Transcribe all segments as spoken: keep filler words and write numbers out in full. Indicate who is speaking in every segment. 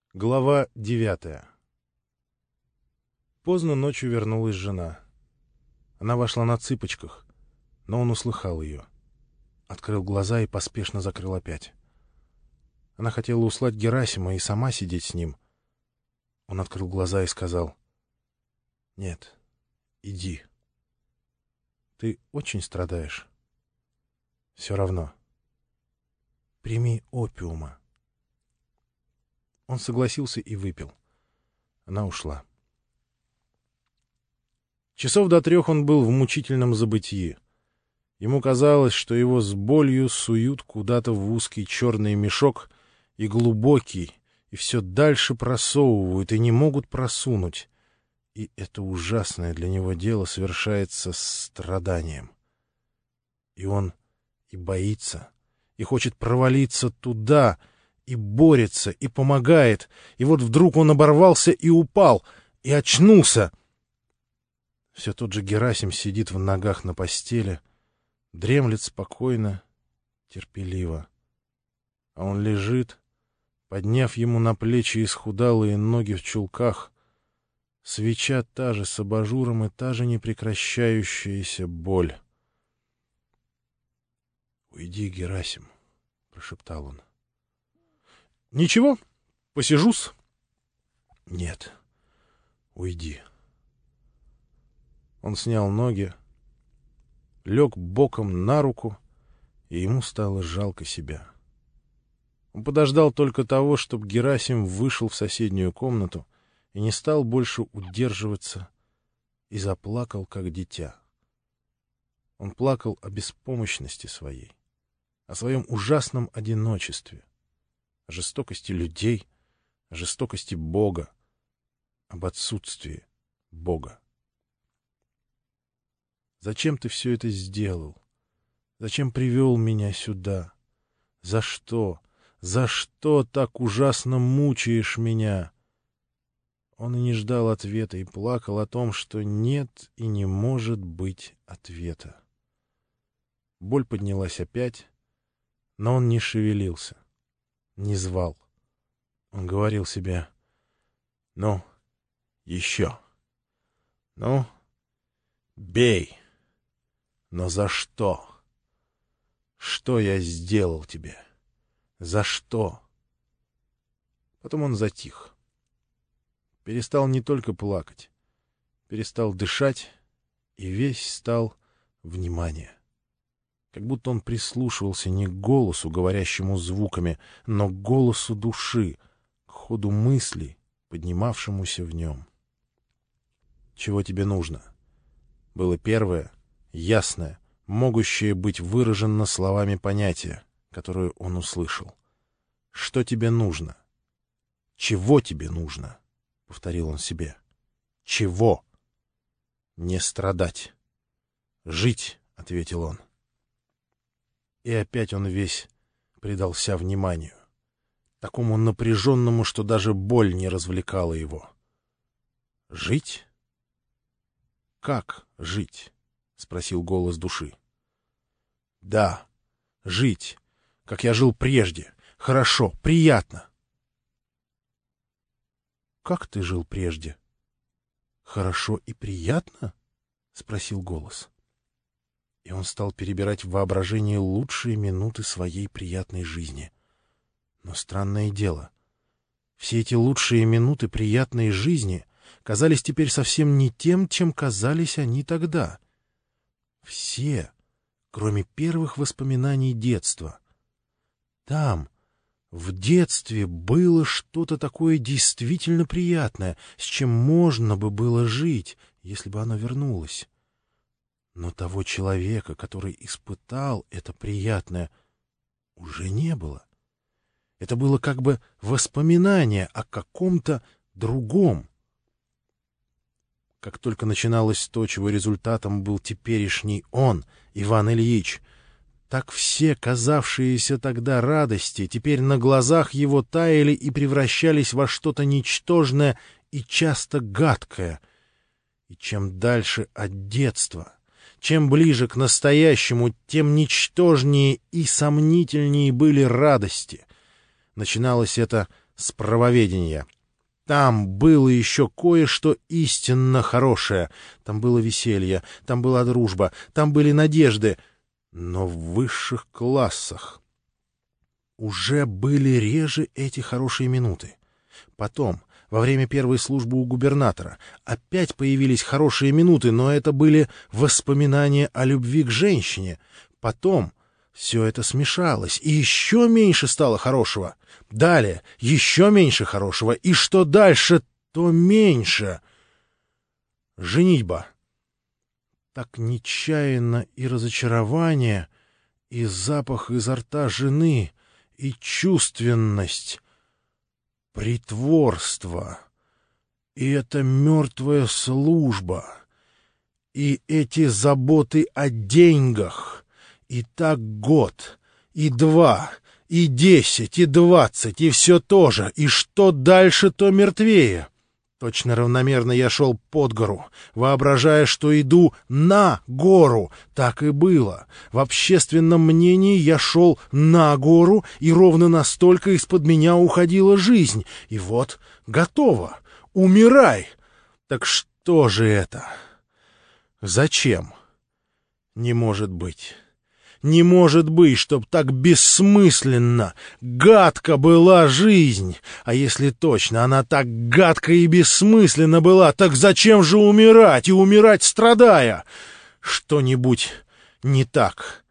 Speaker 1: Глава девятая. Поздно ночью вернулась жена. Она вошла на цыпочках, но он услыхал ее. Открыл глаза и поспешно закрыл опять. Она хотела услать Герасима и сама сидеть с ним. Он открыл глаза и сказал: «Нет, иди. Ты очень страдаешь. Все равно. Прими опиума». Он согласился и выпил. Она ушла. Часов до трех он был в мучительном забытии. Ему казалось, что его с болью суют куда-то в узкий черный мешок и глубокий, и все дальше просовывают, и не могут просунуть. И это ужасное для него дело совершается с страданием. И он и боится, и хочет провалиться туда, и борется, и помогает, и вот вдруг он оборвался и упал, и очнулся. Все тот же Герасим сидит в ногах на постели, дремлет спокойно, терпеливо. А он лежит, подняв ему на плечи исхудалые ноги в чулках, свеча та же с абажуром и та же непрекращающаяся боль. «Уйди, Герасим», — прошептал он. «Ничего, посижу-с». «Нет, уйди». Он снял ноги, лег боком на руку, и ему стало жалко себя. Он подождал только того, чтобы Герасим вышел в соседнюю комнату и не стал больше удерживаться, и заплакал, как дитя. Он плакал о беспомощности своей, о своем ужасном одиночестве, о жестокости людей, о жестокости Бога, об отсутствии Бога. «Зачем ты все это сделал? Зачем привел меня сюда? За что? За что так ужасно мучаешь меня?» Он и не ждал ответа и плакал о том, что нет и не может быть ответа. Боль поднялась опять, но он не шевелился, не звал. Он говорил себе: «Ну, еще. Ну, бей. Но за что? Что я сделал тебе? За что?» Потом он затих. Перестал не только плакать, перестал дышать, и весь стал внимание. Как будто он прислушивался не к голосу, говорящему звуками, но к голосу души, к ходу мыслей, поднимавшемуся в нем. «Чего тебе нужно?» Было первое, ясное, могущее быть выражено словами понятие, которое он услышал. «Что тебе нужно? Чего тебе нужно?» — повторил он себе. «Чего?» «Не страдать. Жить», — ответил он. И опять он весь предался вниманию, такому напряженному, что даже боль не развлекала его. «Жить? Как жить?» — спросил голос души. «Да, жить, как я жил прежде. Хорошо, приятно». «Как ты жил прежде? Хорошо и приятно?» — спросил голос. И он стал перебирать в воображении лучшие минуты своей приятной жизни. Но странное дело, все эти лучшие минуты приятной жизни казались теперь совсем не тем, чем казались они тогда. Все, кроме первых воспоминаний детства. Там, в детстве, было что-то такое действительно приятное, с чем можно бы было жить, если бы оно вернулось. Но того человека, который испытал это приятное, уже не было. Это было как бы воспоминание о каком-то другом. Как только начиналось то, чего результатом был теперешний он, Иван Ильич, так все казавшиеся тогда радости теперь на глазах его таяли и превращались во что-то ничтожное и часто гадкое. И чем дальше от детства, чем ближе к настоящему, тем ничтожнее и сомнительнее были радости. Начиналось это с правоведения. Там было еще кое-что истинно хорошее. Там было веселье, там была дружба, там были надежды. Но в высших классах уже были реже эти хорошие минуты. Потом, во время первой службы у губернатора, опять появились хорошие минуты, но это были воспоминания о любви к женщине. Потом все это смешалось, и еще меньше стало хорошего. Далее еще меньше хорошего, и что дальше, то меньше. Женитьба. Так нечаянно и разочарование, и запах изо рта жены, и чувственность, притворство, и эта мертвая служба, и эти заботы о деньгах, и так год, и два, и десять, и двадцать, и все то же, и что дальше, то мертвее. Точно равномерно я шел под гору, воображая, что иду на гору. Так и было. В общественном мнении я шел на гору, и ровно настолько из-под меня уходила жизнь. И вот, готово. Умирай. Так что же это? Зачем? Не может быть. Не может быть, чтоб так бессмысленно, гадко была жизнь. А если точно она так гадко и бессмысленно была, так зачем же умирать и умирать, страдая? Что-нибудь не так.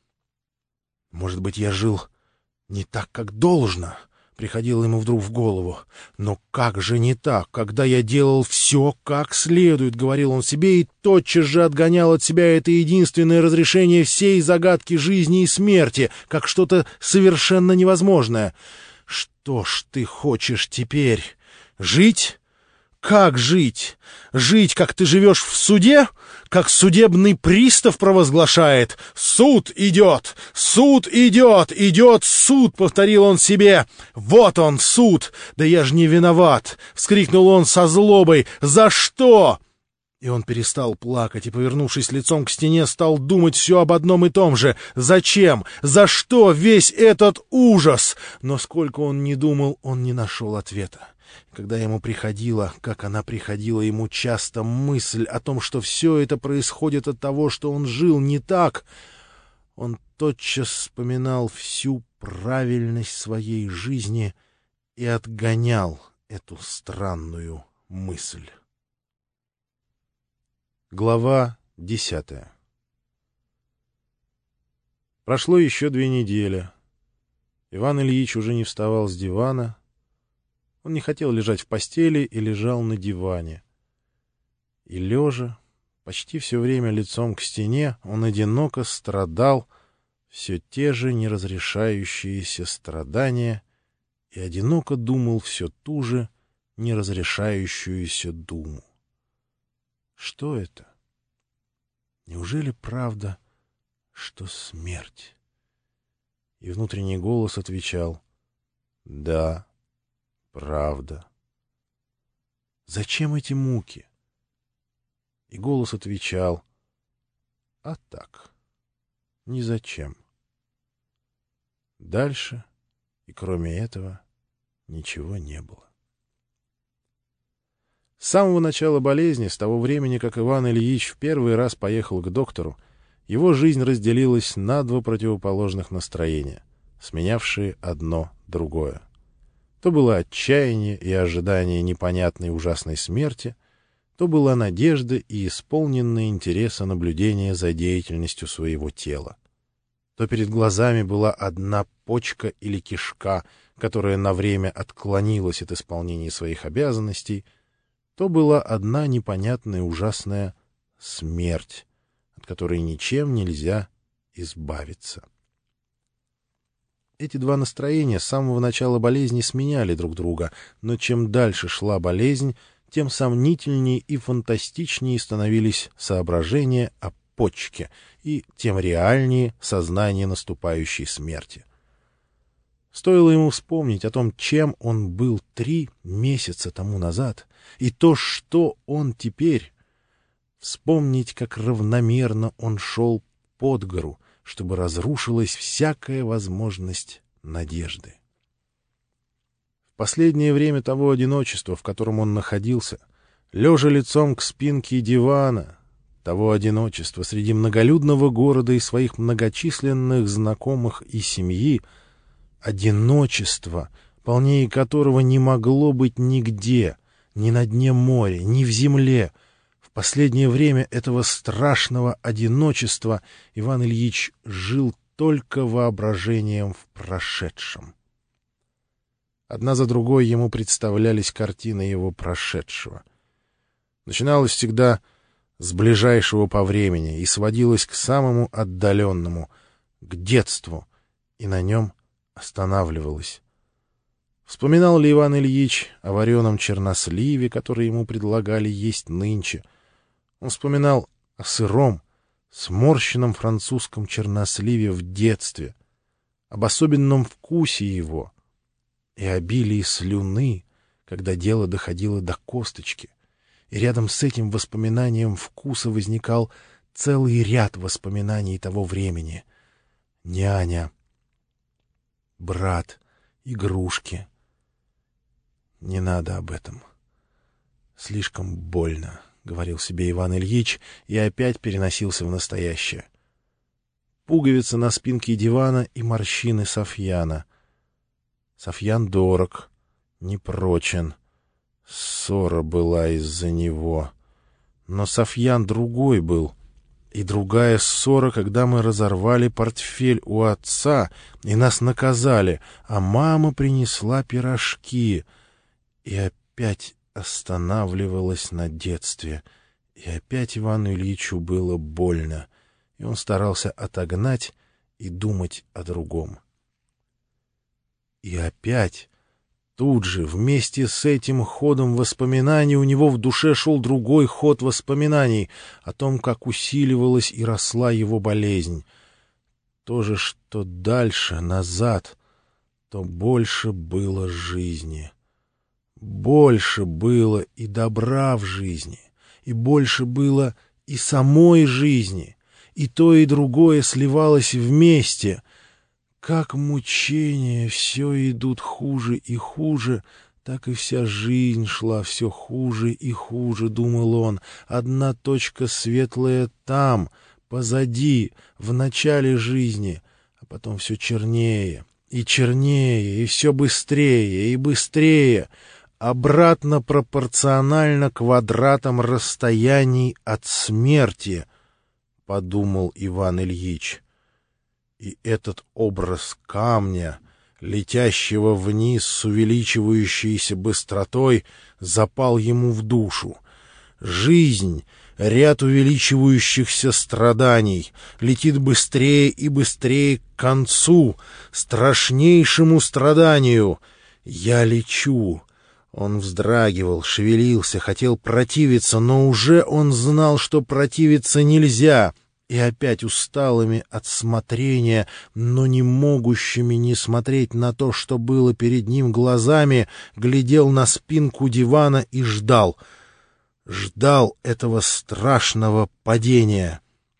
Speaker 1: Может быть, я жил не так, как должно, приходило ему вдруг в голову. Но как же не так, когда я делал все как следует, говорил он себе, и тотчас же отгонял от себя это единственное разрешение всей загадки жизни и смерти, как что-то совершенно невозможное. Что ж ты хочешь теперь? Жить? Как жить? Жить, как ты живешь в суде? Как судебный пристав провозглашает: «Суд идет! Суд идет! Идет суд!» — повторил он себе. «Вот он, суд! Да я ж не виноват!» — вскрикнул он со злобой. «За что?» И он перестал плакать и, повернувшись лицом к стене, стал думать все об одном и том же. Зачем? За что весь этот ужас? Но сколько он ни думал, он не нашел ответа. Когда ему приходила, как она приходила ему часто, мысль о том, что все это происходит от того, что он жил не так, он тотчас вспоминал всю правильность своей жизни и отгонял эту странную мысль. Глава десятая. Прошло еще две недели. Иван Ильич уже не вставал с дивана. Он не хотел лежать в постели и лежал на диване. И лежа, почти все время лицом к стене, он одиноко страдал, все те же неразрешающиеся страдания, и одиноко думал все ту же неразрешающуюся думу. Что это? Неужели правда, что смерть? И внутренний голос отвечал: да, правда. Зачем эти муки? И голос отвечал: а так, ни зачем. Дальше, и кроме этого, ничего не было. С самого начала болезни, с того времени, как Иван Ильич в первый раз поехал к доктору, его жизнь разделилась на два противоположных настроения, сменявшие одно другое. То было отчаяние и ожидание непонятной ужасной смерти, то была надежда и исполненное интереса наблюдение за деятельностью своего тела. То перед глазами была одна почка или кишка, которая на время отклонилась от исполнения своих обязанностей, то была одна непонятная ужасная смерть, от которой ничем нельзя избавиться. Эти два настроения с самого начала болезни сменяли друг друга, но чем дальше шла болезнь, тем сомнительнее и фантастичнее становились соображения о почке, и тем реальнее сознание наступающей смерти. Стоило ему вспомнить о том, чем он был три месяца тому назад, и то, что он теперь, вспомнить, как равномерно он шел под гору, чтобы разрушилась всякая возможность надежды. последнее время того одиночества, в котором он находился, лежа лицом к спинке дивана, того одиночества среди многолюдного города и своих многочисленных знакомых и семьи, одиночество, полнее которого не могло быть нигде, ни на дне моря, ни в земле. В последнее время этого страшного одиночества Иван Ильич жил только воображением в прошедшем. Одна за другой ему представлялись картины его прошедшего. Начиналось всегда с ближайшего по времени и сводилось к самому отдаленному, к детству, и на нем останавливалось. Вспоминал ли Иван Ильич о вареном черносливе, который ему предлагали есть нынче? Он вспоминал о сыром, сморщенном французском черносливе в детстве, об особенном вкусе его и обилии слюны, когда дело доходило до косточки. И рядом с этим воспоминанием вкуса возникал целый ряд воспоминаний того времени. Няня, брат, игрушки. Не надо об этом. Слишком больно, — говорил себе Иван Ильич, и опять переносился в настоящее. Пуговица на спинке дивана и морщины Софьяна. Софьян дорог, непрочен. Ссора была из-за него. Но Софьян другой был. И другая ссора, когда мы разорвали портфель у отца, и нас наказали, а мама принесла пирожки. И опять останавливалась на детстве. И опять Ивану Ильичу было больно, и он старался отогнать и думать о другом. И опять, тут же, вместе с этим ходом воспоминаний, у него в душе шел другой ход воспоминаний о том, как усиливалась и росла его болезнь. То же, что дальше, назад, то больше было жизни. Больше было и добра в жизни, и больше было и самой жизни, и то, и другое сливалось вместе. Как мучения все идут хуже и хуже, так и вся жизнь шла все хуже и хуже, — думал он. Одна точка светлая там, позади, в начале жизни, а потом все чернее и чернее, и все быстрее и быстрее, обратно пропорционально квадратам расстояний от смерти, — подумал Иван Ильич. И этот образ камня, летящего вниз с увеличивающейся быстротой, запал ему в душу. Жизнь, ряд увеличивающихся страданий, летит быстрее и быстрее к концу, страшнейшему страданию. Я лечу. Он вздрагивал, шевелился, хотел противиться, но уже он знал, что противиться нельзя. И опять усталыми от смотрения, но не могущими не смотреть на то, что было перед ним глазами, глядел на спинку дивана и ждал. Ждал этого страшного падения,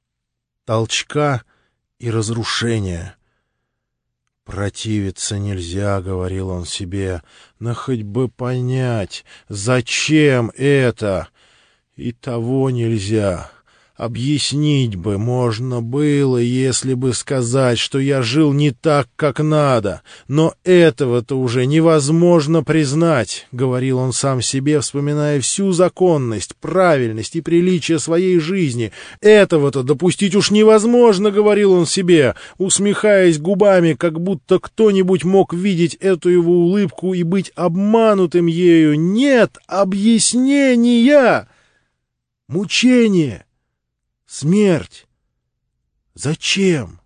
Speaker 1: толчка и разрушения. «Противиться нельзя», — говорил он себе, — «но хоть бы понять, зачем это? И того нельзя». Объяснить бы можно было, если бы сказать, что я жил не так, как надо. Но этого-то уже невозможно признать, — говорил он сам себе, вспоминая всю законность, правильность и приличие своей жизни. Этого-то допустить уж невозможно, — говорил он себе, усмехаясь губами, как будто кто-нибудь мог видеть эту его улыбку и быть обманутым ею. Нет объяснения! Мучение! Смерть! Зачем?